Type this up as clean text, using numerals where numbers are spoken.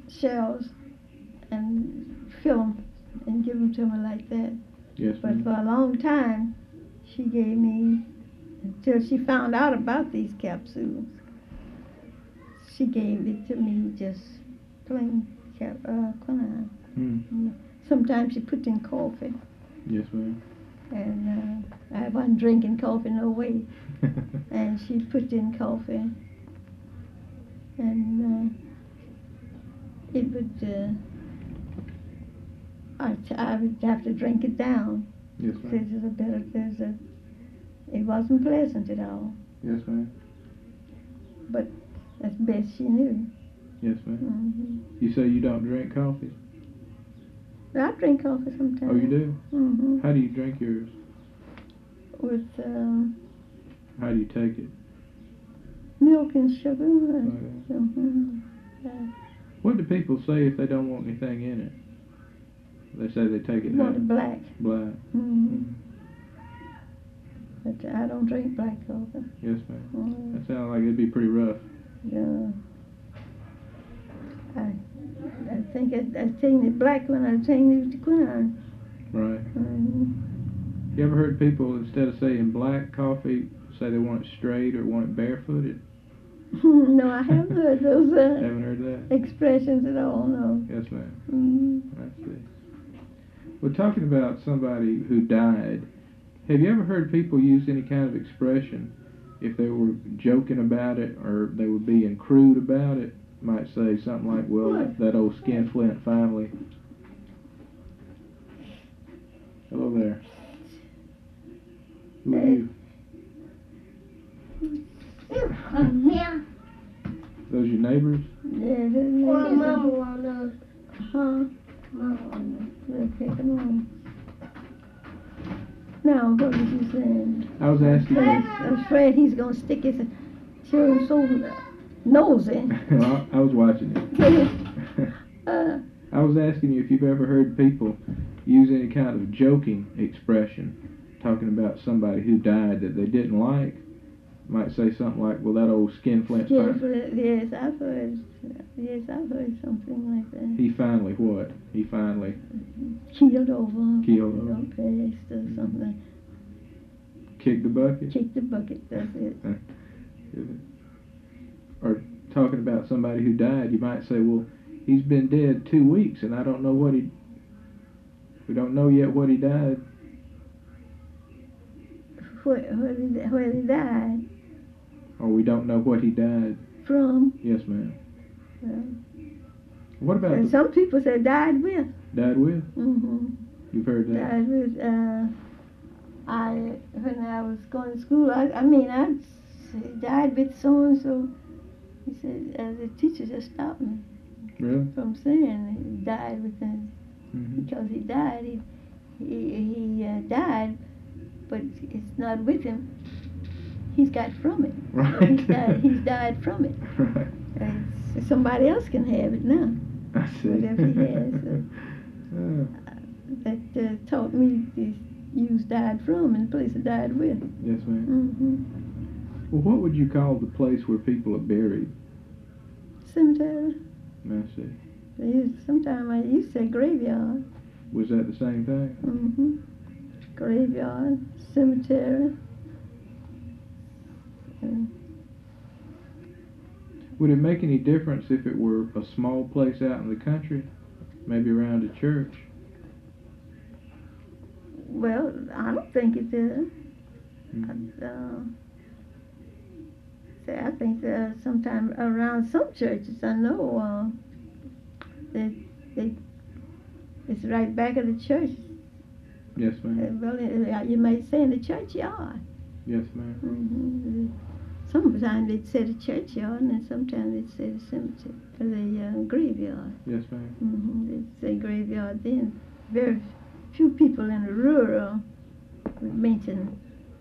shells and fill them and give them to me like that. Yes, But ma'am. for a long time, she gave me, until she found out about these capsules, she gave it to me just plain quinine. Mm. Sometimes she put in coffee, Yes, ma'am. and I wasn't drinking coffee no way. And she put in coffee, and it would, I would have to drink it down. Yes, ma'am. It wasn't pleasant at all, Yes, ma'am. but that's best she knew. Yes, ma'am. Mm-hmm. You say you don't drink coffee? I drink coffee sometimes. Oh, you do? Mm-hmm. How do you drink yours? With How do you take it? milk and sugar. Okay. Mm-hmm. What do people say if they don't want anything in it? They say they take it Want out. it black. Black. Mm-hmm. But I don't drink black coffee. Yes, ma'am. Mm-hmm. That sounds like it'd be pretty rough. Yeah. I think I taking the black one. I taking the quinine. Right. Mm-hmm. You ever heard people, instead of saying black coffee, say they want it straight or want it barefooted? No, I haven't heard those Haven't heard that? expressions at all. No. Yes, ma'am. Mm-hmm. I see. Well, talking about somebody who died, have you ever heard people use any kind of expression if they were joking about it or they were being crude about it? Might say something like, well, that old skinflint finally. Hello there. Who are you? Those your neighbors? Yeah, Mama wanna. Huh? Mama wanna. Okay, come on. Now, what was you saying? I was asking you. I'm afraid he's gonna stick his children so nosy. Well, I was watching it. uh, I was asking you if you've ever heard people use any kind of joking expression, talking about somebody who died that they didn't like. Might say something like, well, that old skinflint. yes, I've heard. Yes, I've heard something like that. He finally what? He finally Keeled over. Keeled over. Passed or something. kicked the bucket. Kicked the bucket. That's it. Or talking about somebody who died, you might say, well, he's been dead 2 weeks and I don't know what he. We don't know yet what he died. Where he died. Or we don't know what he died From. Yes, ma'am. Well, What about the some people say died with. died with? Mm-hmm. You've heard that? Died with. When I was going to school, I died with so and so. He said, the teacher just stopped me Really? from saying he died with him Mm-hmm. because he died. He died, but it's not with him. He's got from it. Right. He's died from it. Right. Somebody else can have it now. I see. Whatever he has. That taught me to use died from in place of died with. Yes, ma'am. Mm-hmm. Well, what would you call the place where people are buried? Cemetery. I see. Sometimes I used to say graveyard. Was that the same thing? Mm-hmm. Graveyard, cemetery. Would it make any difference if it were a small place out in the country, maybe around a church? Well, I don't think it does. Mm-hmm. I think sometimes around some churches I know it's right back of the church. Yes, ma'am. Well, you might say in the churchyard. Yes, ma'am. Mm-hmm. Sometimes they'd say the churchyard, and then sometimes they'd say the cemetery, or the graveyard. Yes, ma'am. Mm-hmm. They'd say graveyard then. Very few people in the rural would mention